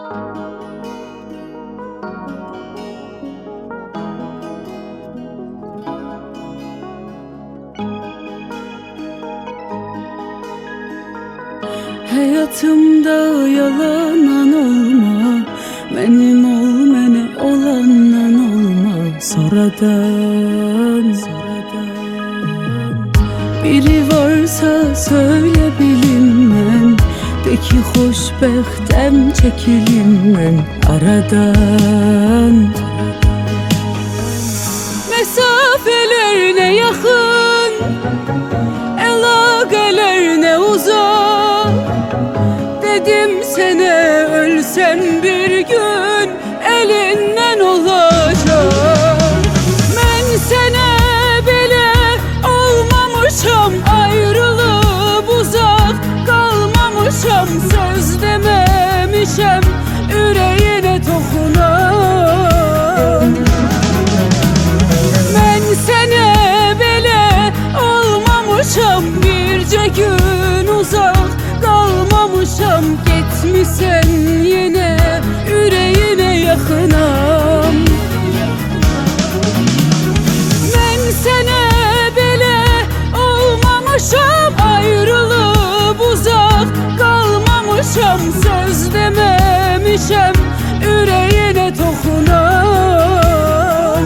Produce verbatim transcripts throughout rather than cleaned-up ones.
Hayatımda yalanan olma, benim ol mene olandan olma. Sonradan, sonradan biri varsa söyle bilinmem, de ki hoşbextem çekilinmem aradan. Mesafeler ne yakın, əlaqələr ne uzak. Dedim sene ölsem bir gün elinden olacak. Ben sene bile olmamışam, ayrılıp uzak kalmamışam. Söz dememişem yüreğine dokunan. Ben sene bile olmamışam, birce gün uzak kalmamışam. Gitmişsen yine yüreğine yakınam. Ben sene bile olmamışam, ayrılıp uzak kalmamışam. Söz dememişem yüreğine dokunan.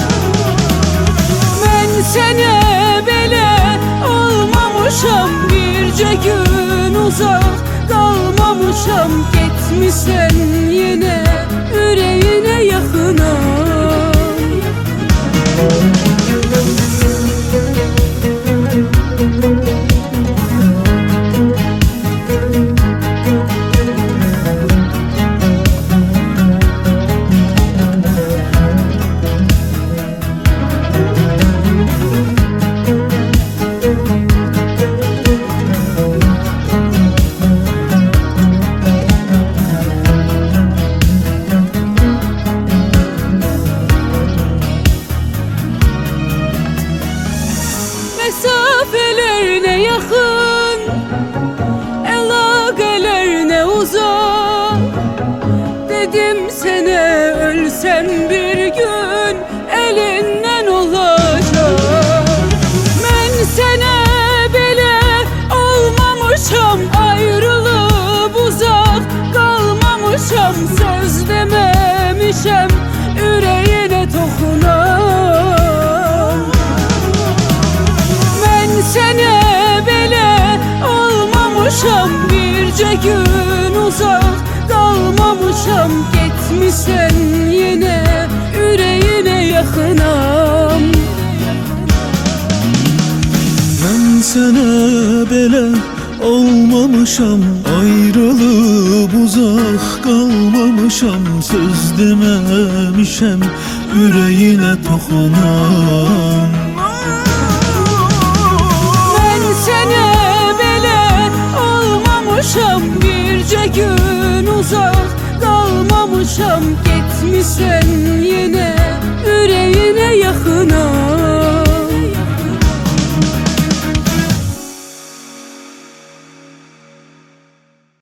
Ben sene bile olmamışam, birce gün uzak kalmamışam. Gitmişsen yine yüreğine yakınam. Mesafeler ne yakın, əlaqələr ne uzak. Dedim sene ölsem bir gün elinden olacak. Ben sene bile olmamışam, ayrılıp uzak kalmamışam. Söz dememişem yüreğine dokunan. Sene bile olmamışam, birce gün uzak kalmamışam. Gitmişsen yine yüreğine yakınam. Ben sene bile olmamışam, ayrılıp uzak kalmamışam. Söz dememişem yüreğine dokunan. Sene bile olmamışam, birce gün uzak kalmamışam. Gitmişsen yine yüreğine yakınam.